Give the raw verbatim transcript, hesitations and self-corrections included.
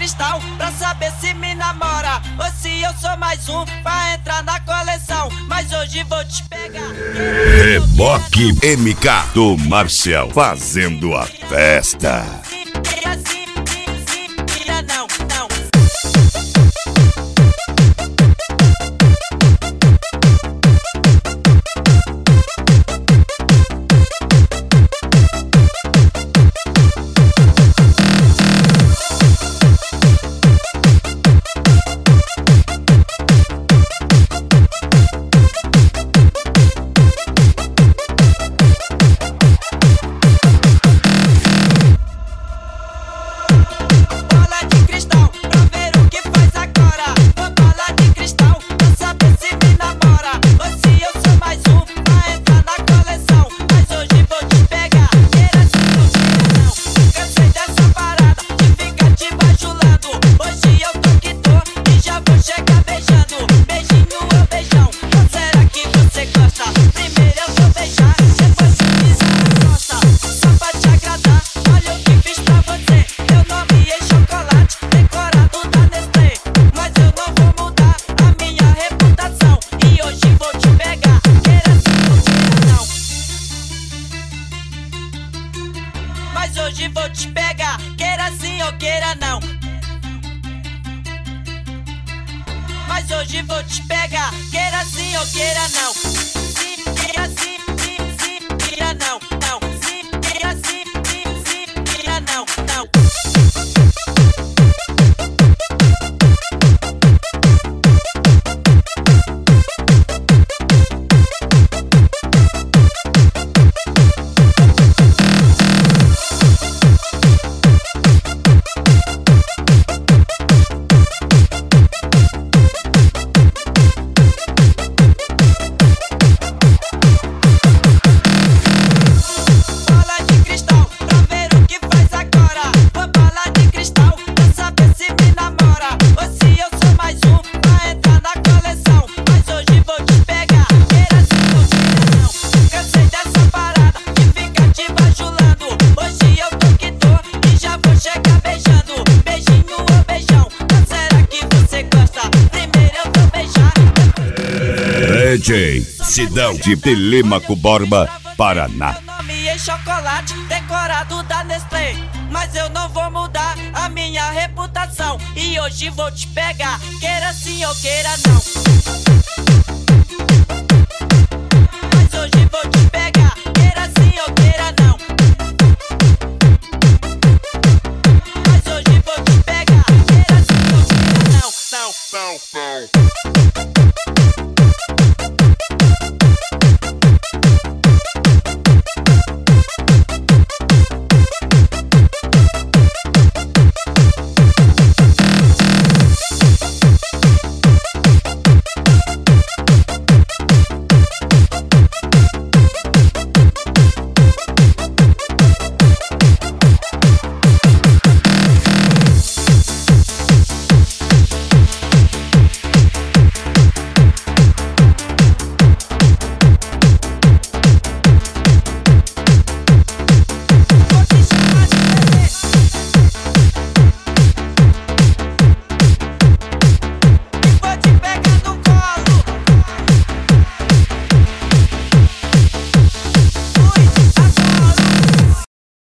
cristal pra saber se me namora ou se eu sou mais um pra entrar na coleção. Mas hoje vou te pegar. Reboque M K do Marcial fazendo a festa. Mas hoje vou te pegar, queira sim ou queira não. Mas hoje vou te pegar, queira sim ou queira não. Sim, queira sim, sim, sim, queira não, não. Sim, queira sim, sim, sim, queira não, não. D J Sidão de Telêmaco Borba, Paraná. Meu nome é chocolate decorado da Nestlé, mas eu não vou mudar a minha reputação. E hoje vou te pegar, queira sim ou queira não.